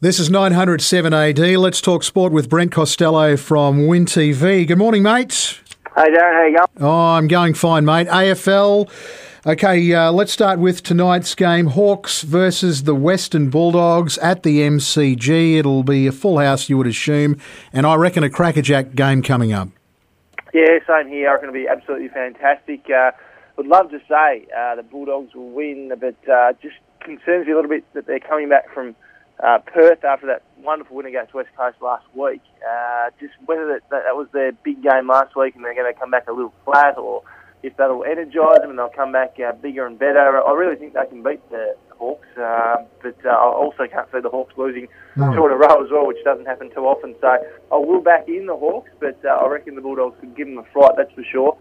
This is 907 AD. Let's talk sport with Brent Costello from Win TV. Good morning, mate. Hey, Darren, how you going? Oh, I'm going fine, mate. AFL. Okay, let's start with tonight's game. Hawks versus the Western Bulldogs at the MCG. It'll be a full house, you would assume, and I reckon a crackerjack game coming up. Yeah, same here. I reckon it'll be absolutely fantastic. Would love to say the Bulldogs will win, but just concerns me a little bit that they're coming back from Perth after that wonderful win against West Coast last week. Just whether that was their big game last week and they're going to come back a little flat, or if that'll energise them and they'll come back bigger and better. I really think they can beat the Hawks, but I also can't see the Hawks losing two in a row as well, which doesn't happen too often. So I will back in the Hawks, but I reckon the Bulldogs could give them a fright, that's for sure.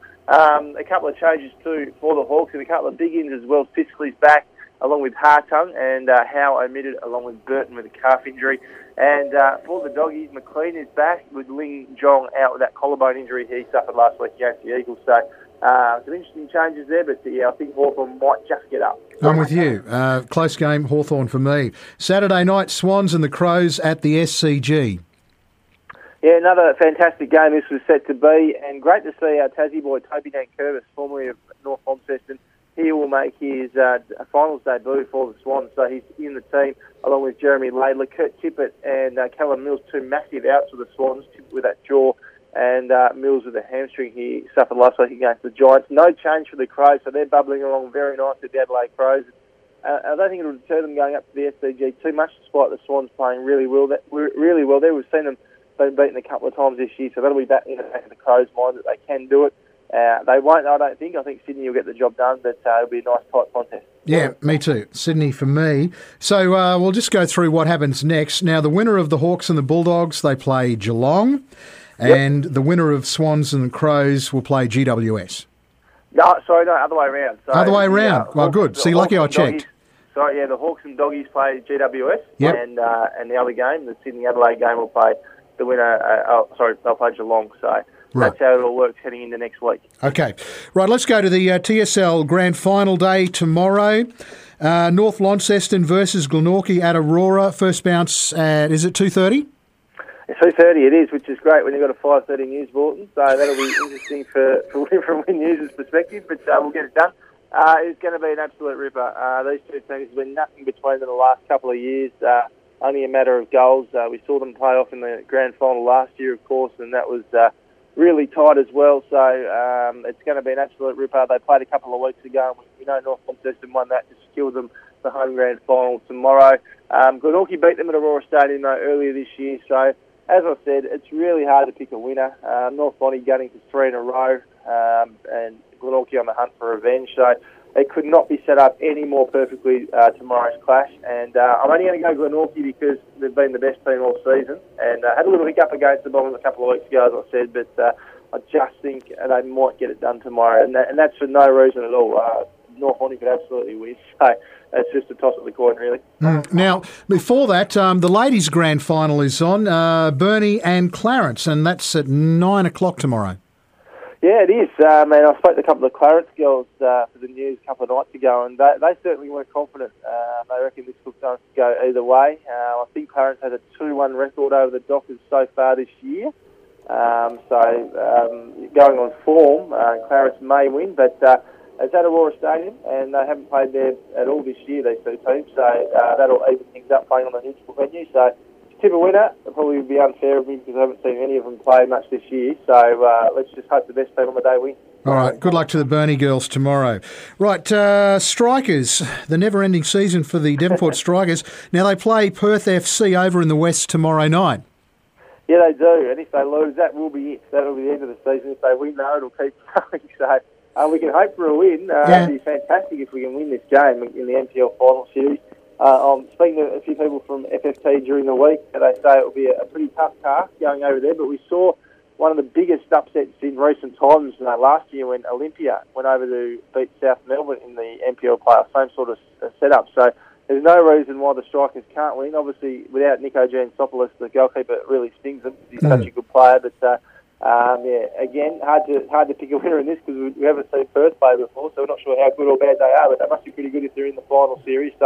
A couple of changes too for the Hawks and a couple of big ins as well. Sisley's back, along with Hartung, and Howe omitted, along with Burton with a calf injury. And for the Doggies, McLean is back with Ling Jong out with that collarbone injury he suffered last week against the Eagles. So some interesting changes there, but yeah, I think Hawthorn might just get up. I'm with you. Close game, Hawthorn for me. Saturday night, Swans and the Crows at the SCG. Yeah, another fantastic game this was set to be, and great to see our Tassie boy Toby Nankervis, formerly of North Launceston. He will make his finals debut for the Swans, so he's in the team along with Jeremy Laidler, Kurt Tippett and Callum Mills, two massive outs for the Swans, Tippett with that jaw and Mills with a hamstring he suffered last week against the Giants. No change for the Crows, so they're bubbling along very nicely, the Adelaide Crows. I don't think it'll deter them going up to the SCG too much, despite the Swans playing really well there. We've seen them been beaten a couple of times this year, so that'll be back in the back of the Crows' mind that they can do it. They won't, I don't think. I think Sydney will get the job done, but it'll be a nice, tight contest. Yeah, me too. Sydney for me. So we'll just go through what happens next. Now, the winner of the Hawks and the Bulldogs, they play Geelong, and the winner of Swans and the Crows will play GWS. No, other way around. So, other way around. Well, good. See, lucky I checked. The Hawks and Doggies play GWS, yep. and the other game, the Sydney-Adelaide game, will play the winner. They'll play Geelong. So. Right. That's how it all works heading into next week. Okay. Right, let's go to the TSL Grand Final day tomorrow. North Launceston versus Glenorchy at Aurora. First bounce at, is it 2:30? It's 2:30 it is, which is great when you've got a 5:30 news bulletin. So that'll be interesting from Win News' perspective, but we'll get it done. It's going to be an absolute ripper. These two teams have been nothing between them the last couple of years. Only a matter of goals. We saw them play off in the Grand Final last year, of course, and that was really tight as well, so it's going to be an absolute ripper. They played a couple of weeks ago, and we know North Launceston won that to secure them the home grand final tomorrow. Glenorchy beat them at Aurora Stadium earlier this year, so as I said, it's really hard to pick a winner. North Bonnie gunning for three in a row, and Glenorchy on the hunt for revenge, so it could not be set up any more perfectly tomorrow's clash. And I'm only going to go Glenorchy because they've been the best team all season. And had a little hiccup against the Bombers a couple of weeks ago, as I said, but I just think they might get it done tomorrow. And that's for no reason at all. North Bonnie could absolutely win. So it's just a toss of the coin, really. Now, before that, the ladies' grand final is on, Burnie and Clarence, and that's at 9 o'clock tomorrow. Yeah, it is. I spoke to a couple of Clarence girls for the news a couple of nights ago, and they certainly weren't confident. They reckon this could go either way. I think Clarence has a 2-1 record over the Dockers so far this year. Going on form, Clarence may win, but it's at Aurora Stadium, and they haven't played there at all this year, these two teams, so that'll even things up playing on the neutral venue. So tip a winner, it probably would be unfair of me because I haven't seen any of them play much this year. So let's just hope the best team on the day wins. All right, good luck to the Burnie girls tomorrow. Right, Strikers, the never-ending season for the Devonport Strikers. Now they play Perth FC over in the West tomorrow night. Yeah, they do, and if they lose, that will be it. That'll be the end of the season. If they win, though, it'll keep going. So we can hope for a win. It'd be fantastic if we can win this game in the NPL final series. I'm speaking to a few people from FFT during the week, and they say it will be a pretty tough task going over there, but we saw one of the biggest upsets in recent times last year when Olympia went over to beat South Melbourne in the NPL playoff, same sort of setup. So there's no reason why the Strikers can't win. Obviously, without Nico Giansopoulos, the goalkeeper really stings them. He's such a good player, but again, hard to pick a winner in this because we haven't seen Perth play before, so we're not sure how good or bad they are, but they must be pretty good if they're in the final series. So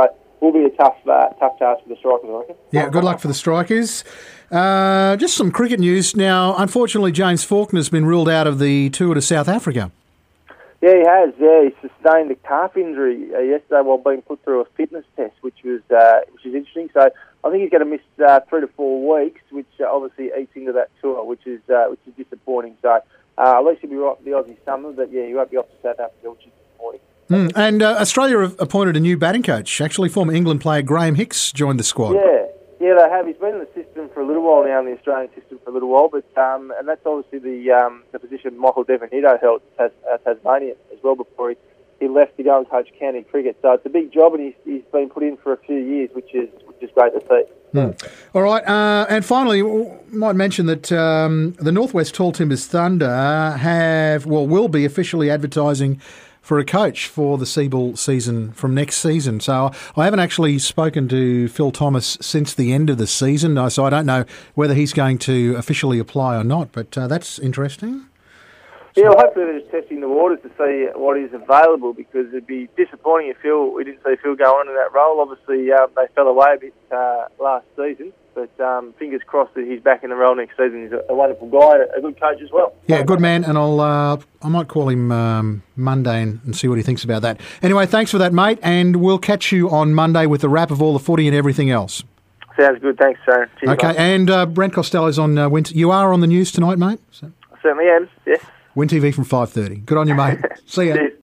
will be a tough task for the Strikers, I reckon. Yeah, good luck for the Strikers. Just some cricket news. Now, unfortunately, James Faulkner's been ruled out of the tour to South Africa. Yeah, he has. Yeah, he sustained a calf injury yesterday while being put through a fitness test, which is interesting. So I think he's going to miss 3 to 4 weeks, which obviously eats into that tour, which is disappointing. So at least he'll be right for the Aussie summer, but yeah, he won't be off to South Africa, which is disappointing. And Australia have appointed a new batting coach. Actually, former England player Graham Hicks joined the squad. Yeah, they have. He's been in the system for a little while now, in the Australian system for a little while, but and that's obviously the position Michael Devanito held at Tasmania as well before he left to go and coach county cricket. So it's a big job, and he's been put in for a few years, which is great to see. All right, and finally, might mention that the Northwest Tall Timbers Thunder will be officially advertising for a coach for the Seabull season from next season. So I haven't actually spoken to Phil Thomas since the end of the season, so I don't know whether he's going to officially apply or not, but that's interesting. Yeah, well, hopefully they're just testing the waters to see what is available, because it'd be disappointing if we didn't see Phil go on in that role. Obviously, they fell away a bit last season, but fingers crossed that he's back in the role next season. He's a wonderful guy, a good coach as well. Yeah, good man, and I might call him Monday and see what he thinks about that. Anyway, thanks for that, mate, and we'll catch you on Monday with the wrap of all the footy and everything else. Sounds good, thanks, Sharon. Cheers, okay, mate. And Brent Costello's on You are on the news tonight, mate? I certainly am, yes. Win TV from 5:30. Good on you, mate. See ya. Cheers.